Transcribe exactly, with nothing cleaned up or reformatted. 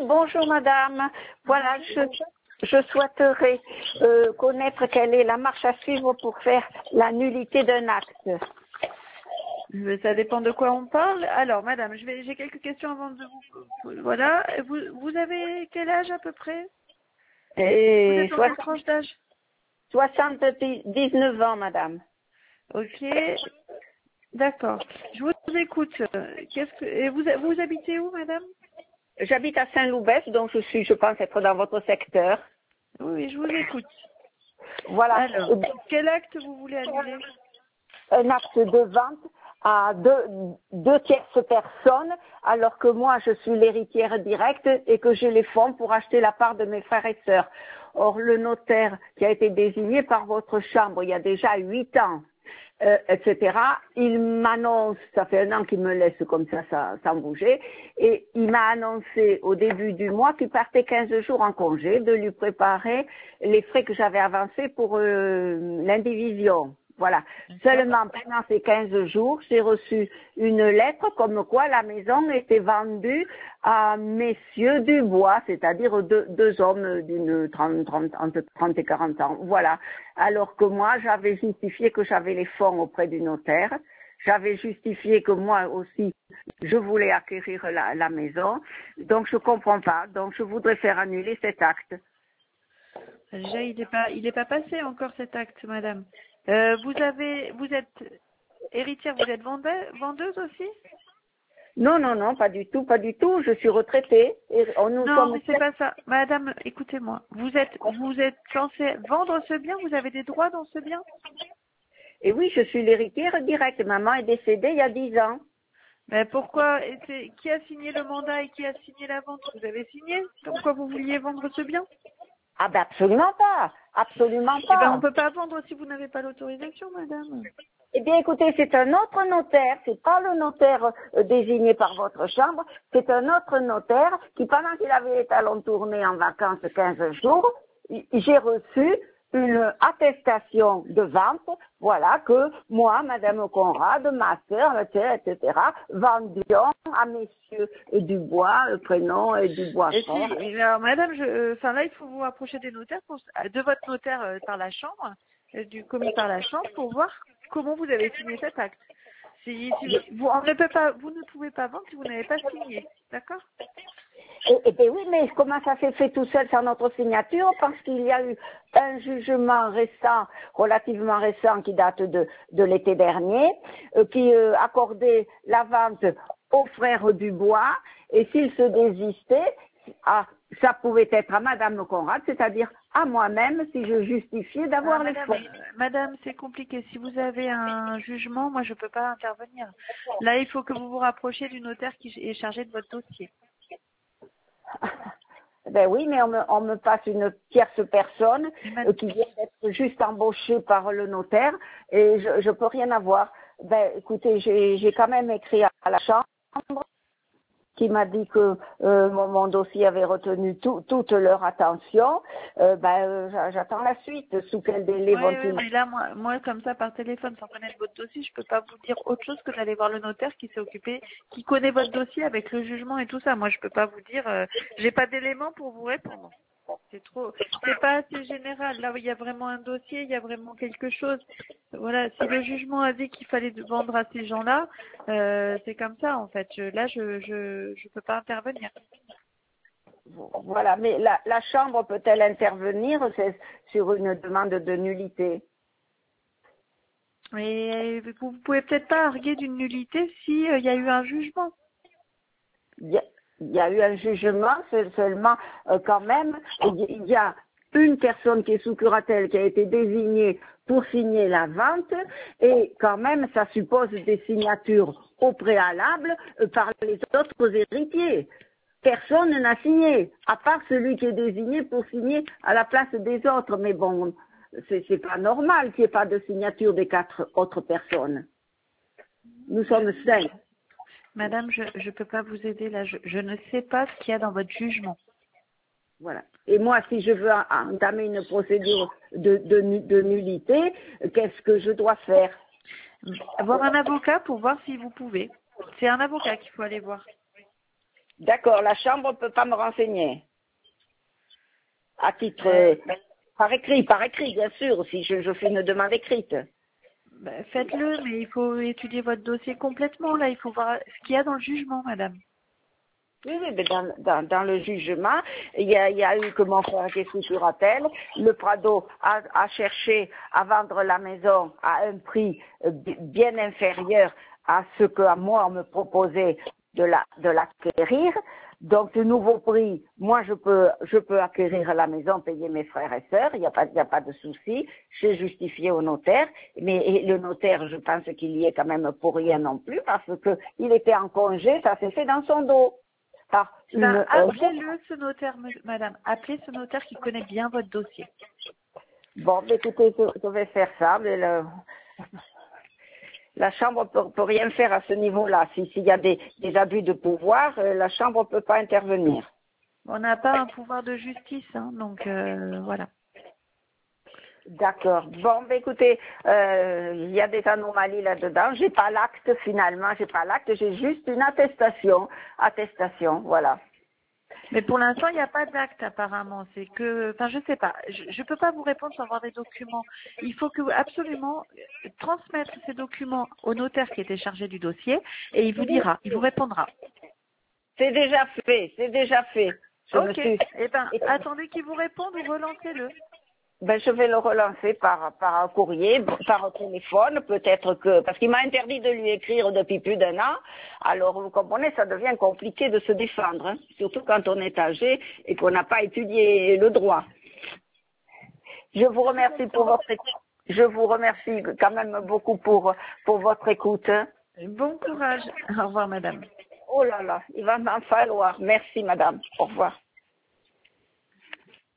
bonjour madame. Voilà, je, je souhaiterais euh, connaître quelle est la marche à suivre pour faire la nullité d'un acte. Mais ça dépend de quoi on parle. Alors, madame, je vais, j'ai quelques questions avant de vous... Voilà. Vous, vous avez quel âge à peu près? Et Vous êtes dans quelle tranche d'âge? soixante-dix-neuf ans madame. Ok. D'accord. Je vous écoute. Qu'est-ce que... Et vous, vous habitez où, madame? J'habite à Saint-Loubès, donc je suis, je pense être dans votre secteur. Oui, je vous écoute. Voilà. Alors, quel acte vous voulez annuler? Un acte de vente à deux, deux tierces personnes, alors que moi je suis l'héritière directe et que j'ai les fonds pour acheter la part de mes frères et sœurs. Or, le notaire qui a été désigné par votre chambre il y a déjà huit ans, euh, et cetera, il m'annonce, ça fait un an qu'il me laisse comme ça, ça sans bouger, et il m'a annoncé au début du mois qu'il partait quinze jours en congé, de lui préparer les frais que j'avais avancés pour euh, l'indivision. Voilà. Seulement pendant ces quinze jours, j'ai reçu une lettre comme quoi la maison était vendue à messieurs Dubois, c'est-à-dire deux, deux hommes d'une trente, trente, entre trente et quarante ans. Voilà. Alors que moi, j'avais justifié que j'avais les fonds auprès du notaire. J'avais justifié que moi aussi, je voulais acquérir la, la maison. Donc, je comprends pas. Donc, je voudrais faire annuler cet acte. Déjà, il n'est pas, il est pas passé encore cet acte, madame. Euh, vous avez, vous êtes héritière, vous êtes vendeuse, vendeuse aussi? Non, non, non, pas du tout, pas du tout. Je suis retraitée. Et on, nous Non, sommes... mais c'est pas ça. Madame, écoutez-moi. Vous êtes, vous êtes censée vendre ce bien? Vous avez des droits dans ce bien? Et oui, je suis l'héritière directe. Maman est décédée il y a dix ans. Mais pourquoi? Et c'est- qui a signé le mandat et qui a signé la vente? Vous avez signé? Comme quoi vous vouliez vendre ce bien? Ah ben absolument pas, absolument Eh ben, on pas. peut pas vendre si vous n'avez pas l'autorisation, madame. Eh bien écoutez, c'est un autre notaire, c'est pas le notaire euh, désigné par votre chambre, c'est un autre notaire qui, pendant qu'il avait été en tournée en vacances quinze jours, i- j'ai reçu une attestation de vente, voilà, que moi, Madame Conrad, ma sœur, et cetera, et cetera, vendions à messieurs Dubois, euh, prénom et Dubois Et frère. si, mais alors, madame, je, euh, enfin là, il faut vous rapprocher des notaires, pour- de votre notaire euh, par la chambre, euh, du commis par la chambre, pour voir comment vous avez signé cet acte. Si, si vous, on ne peut pas, vous ne pouvez pas vendre si vous n'avez pas signé, d'accord? Eh, eh bien oui, mais comment ça s'est fait tout seul sans notre signature? Parce qu'il y a eu un jugement récent, relativement récent, qui date de, de l'été dernier, euh, qui euh, accordait la vente aux frères Dubois, et s'ils se désistaient, ah, ça pouvait être à Madame Conrad, c'est-à-dire à moi-même, si je justifiais Ah, d'avoir les madame, fonds. euh, madame, c'est compliqué. Si vous avez un jugement, moi, je ne peux pas intervenir. Là, il faut que vous vous rapprochiez du notaire qui est chargé de votre dossier. Ben oui, mais on me, on me passe une tierce personne Et ma- euh, qui vient d'être juste embauchée par le notaire et je ne peux rien avoir. Ben écoutez, j'ai j'ai quand même écrit à la chambre qui m'a dit que euh, mon, mon dossier avait retenu tout- toute leur attention. Euh, ben euh, j'a- j'attends la suite. Sous quel délai Oui, oui, vont-ils? mais là, moi, moi, comme ça, par téléphone, sans connaître votre dossier, je peux pas vous dire autre chose que d'aller voir le notaire qui s'est occupé, qui connaît votre dossier avec le jugement et tout ça. Moi, je peux pas vous dire, euh, j'ai pas d'éléments pour vous répondre. C'est trop, c'est pas assez général. Là, il y a vraiment un dossier, il y a vraiment quelque chose. Voilà, si le jugement a dit qu'il fallait vendre à ces gens-là, euh, c'est comme ça, en fait. Je- là, je, je, je peux pas intervenir. Voilà, mais la, la chambre peut-elle intervenir c'est sur une demande de nullité? Et vous pouvez peut-être pas arguer d'une nullité si euh, il y a eu un jugement. Il y a, il y a eu un jugement, c'est seulement euh, quand même, il y a une personne qui est sous curatelle qui a été désignée pour signer la vente et quand même ça suppose des signatures au préalable euh, par les autres héritiers. Personne n'a signé, à part celui qui est désigné pour signer à la place des autres. Mais bon, c'est c'est pas normal qu'il n'y ait pas de signature des quatre autres personnes. Nous sommes cinq. Madame, je ne peux pas vous aider là. Je, je ne sais pas ce qu'il y a dans votre jugement. Voilà. Et moi, si je veux entamer une procédure de, de, de nullité, qu'est-ce que je dois faire? Avoir un avocat pour voir si vous pouvez. C'est un avocat qu'il faut aller voir. D'accord, la chambre ne peut pas me renseigner. À titre, Euh, euh, par écrit, par écrit, bien sûr, si je, je fais une demande écrite. ben, faites-le, mais il faut étudier votre dossier complètement. Là, il faut voir ce qu'il y a dans le jugement, madame. Oui, oui, mais dans, dans, dans le jugement, il y a, il y a eu que mon frère qui est sous curatelle. Le Prado a, a cherché à vendre la maison à un prix euh, bi- bien inférieur à ce que à moi on me proposait de la de l'acquérir. Donc le nouveau prix, moi je peux je peux acquérir la maison, payer mes frères et sœurs, il n'y a pas il y a pas de souci. J'ai justifié au notaire, mais et le notaire, je pense qu'il y est quand même pour rien non plus parce que il était en congé, ça s'est fait dans son dos. Par Ben, une, euh, appelez-le, ce notaire, me- madame. Appelez ce notaire qui connaît bien votre dossier. bon, mais écoutez, je, je vais faire ça, mais le, la Chambre ne peut, peut rien faire à ce niveau-là. Si- S'il y a des, des abus de pouvoir, euh, la Chambre ne peut pas intervenir. On n'a pas un pouvoir de justice, hein, donc euh, voilà. D'accord. Bon, ben écoutez, euh, il y a des anomalies là-dedans. J'ai pas l'acte finalement, j'ai pas l'acte, j'ai juste une attestation. Attestation, voilà. Mais pour l'instant, il n'y a pas d'acte apparemment. C'est que, enfin, je sais pas. Je ne peux pas vous répondre sans avoir des documents. Il faut que vous absolument euh, transmettre ces documents au notaire qui était chargé du dossier et il vous dira, il vous répondra. C'est déjà fait, c'est déjà fait. Je me Ok. suis. Eh ben, attendez qu'il vous réponde ou relancez-le. Ben, je vais le relancer par, par un courrier, par un téléphone, peut-être que, parce qu'il m'a interdit de lui écrire depuis plus d'un an. Alors, vous comprenez, ça devient compliqué de se défendre, hein, surtout quand on est âgé et qu'on n'a pas étudié le droit. Je vous Je remercie pour comprends. votre écoute. Je vous remercie quand même beaucoup pour, pour votre écoute. Hein. Bon courage. Au revoir, madame. Oh là là, il va m'en falloir. Merci, madame. Au revoir.